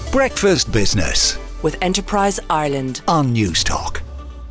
Breakfast Business with Enterprise Ireland on Newstalk.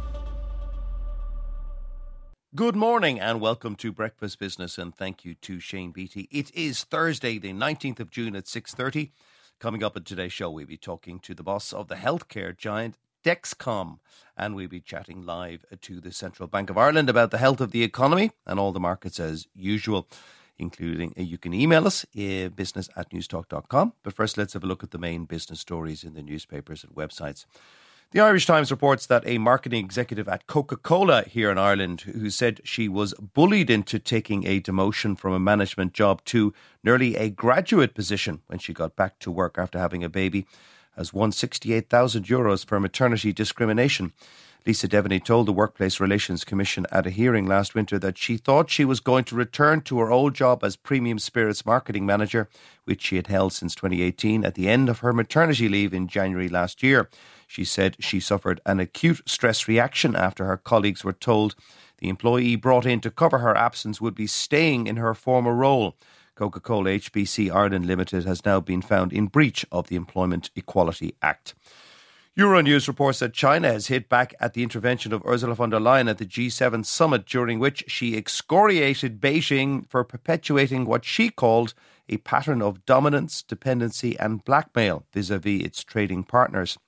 Good morning and welcome to Breakfast Business, and thank you to Shane Beattie. It is Thursday, the 19th of June at 6:30. Coming up in today's show, we'll be talking to the boss of the healthcare giant Dexcom, and we'll be chatting live to the Central Bank of Ireland about the health of the economy and all the markets as usual, including you can email us, business@newstalk.com. But first, let's have a look at the main business stories in the newspapers and websites. The Irish Times reports that a marketing executive at Coca-Cola here in Ireland, who said she was bullied into taking a demotion from a management job to nearly a graduate position when she got back to work after having a baby, has won €68,000 for maternity discrimination. Lisa Devaney told the Workplace Relations Commission at a hearing last winter that she thought she was going to return to her old job as Premium Spirits marketing manager, which she had held since 2018 at the end of her maternity leave in January last year. She said she suffered an acute stress reaction after her colleagues were told the employee brought in to cover her absence would be staying in her former role. Coca-Cola HBC Ireland Limited has now been found in breach of the Employment Equality Act. Euronews reports that China has hit back at the intervention of Ursula von der Leyen at the G7 summit, during which she excoriated Beijing for perpetuating what she called a pattern of dominance, dependency and blackmail vis-à-vis its trading partners.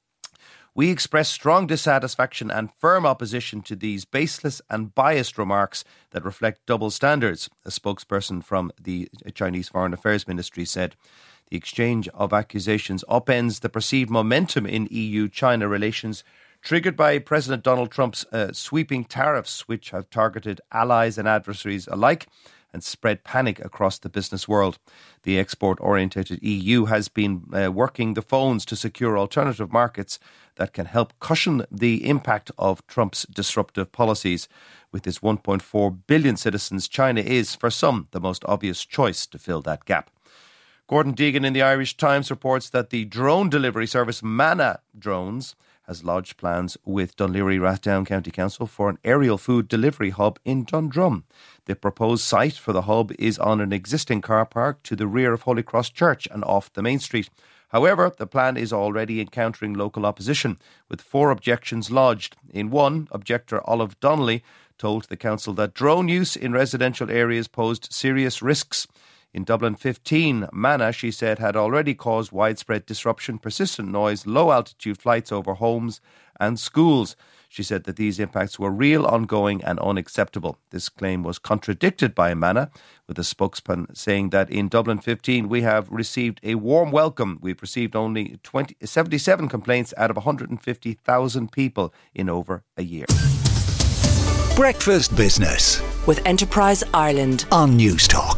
We express strong dissatisfaction and firm opposition to these baseless and biased remarks that reflect double standards, a spokesperson from the Chinese Foreign Affairs Ministry said. The exchange of accusations upends the perceived momentum in EU-China relations, triggered by President Donald Trump's sweeping tariffs, which have targeted allies and adversaries alike and spread panic across the business world. The export-orientated EU has been working the phones to secure alternative markets that can help cushion the impact of Trump's disruptive policies. With its 1.4 billion citizens, China is, for some, the most obvious choice to fill that gap. Gordon Deegan in the Irish Times reports that the drone delivery service Manna Drones has lodged plans with Dún Laoghaire-Rathdown County Council for an aerial food delivery hub in Dundrum. The proposed site for the hub is on an existing car park to the rear of Holy Cross Church and off the main street. However, the plan is already encountering local opposition, with 4 objections lodged. In one, objector Olive Donnelly told the council that drone use in residential areas posed serious risks. In Dublin 15, Manna, she said, had already caused widespread disruption, persistent noise, low-altitude flights over homes and schools. She said that these impacts were real, ongoing and unacceptable. This claim was contradicted by Manna, with a spokesman saying that in Dublin 15 we have received a warm welcome. We've received only 77 complaints out of 150,000 people in over a year. Breakfast Business with Enterprise Ireland on Newstalk.